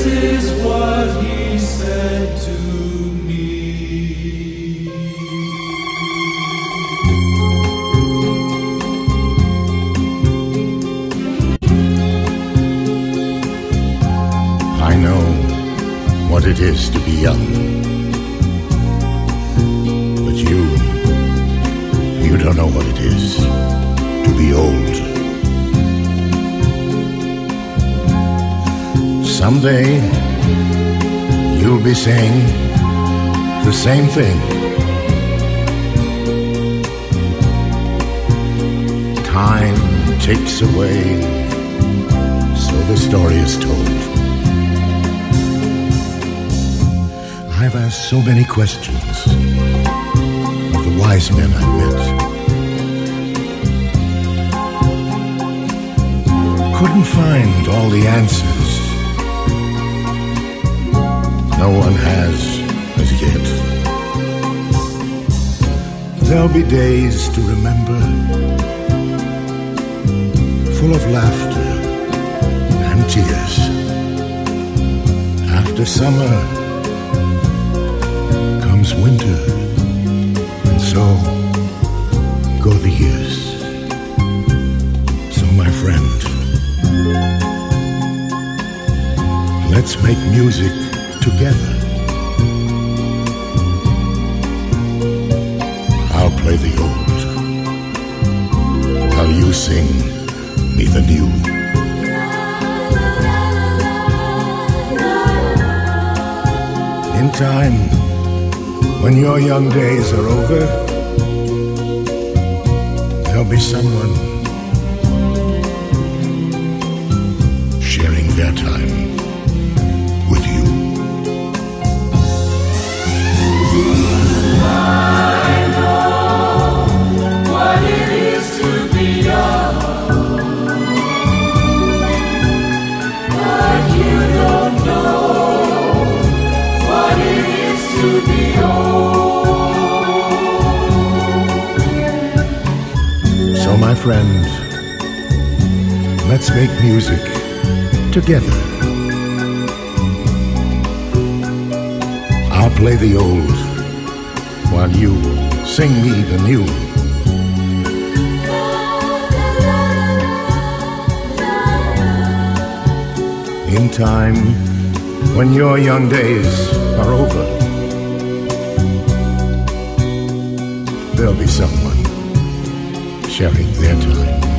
is what he said to me. I know what it is to be young, but you don't know what it is to be old. Someday you'll be saying the same thing. Time takes away, so the story is told. I've asked so many questions of the wise men I've met. Couldn't find all the answers. No one has as yet. There'll be days to remember, full of laughter and tears. After summer comes winter, and so go the years. So my friend, let's make music together. I'll play the old while you sing me the new. In time, when your young days are over, there'll be someone sharing their time with you. I know what it is to be young, but you don't know what it is to be old. So my friend, let's make music together. I'll play the old while you sing me the new. In time, when your young days are over, there'll be someone sharing their time